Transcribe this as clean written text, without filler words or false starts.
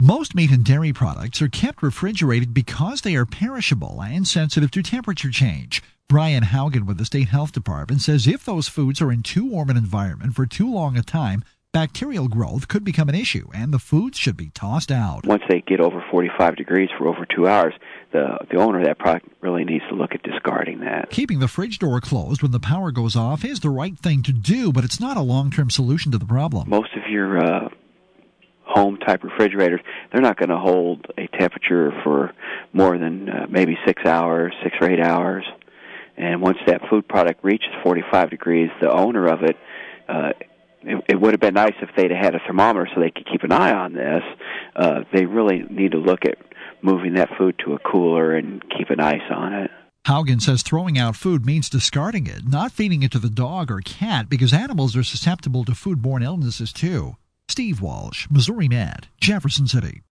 Most meat and dairy products are kept refrigerated because they are perishable and sensitive to temperature change. Brian Haugen with the State Health Department says if those foods are in too warm an environment for too long a time, bacterial growth could become an issue, and the foods should be tossed out. Once they get over 45 degrees for over 2 hours, the owner of that product really needs to look at discarding that. Keeping the fridge door closed when the power goes off is the right thing to do, but it's not a long-term solution to the problem. Most of your home-type refrigerators, they're not going to hold a temperature for more than maybe 6 hours, 6 or 8 hours. And once that food product reaches 45 degrees, the owner of it, it would have been nice if they'd had a thermometer so they could keep an eye on this. They really need to look at moving that food to a cooler and keep an ice on it. Haugen says throwing out food means discarding it, not feeding it to the dog or cat, because animals are susceptible to foodborne illnesses too. Steve Walsh, Missouri Med, Jefferson City.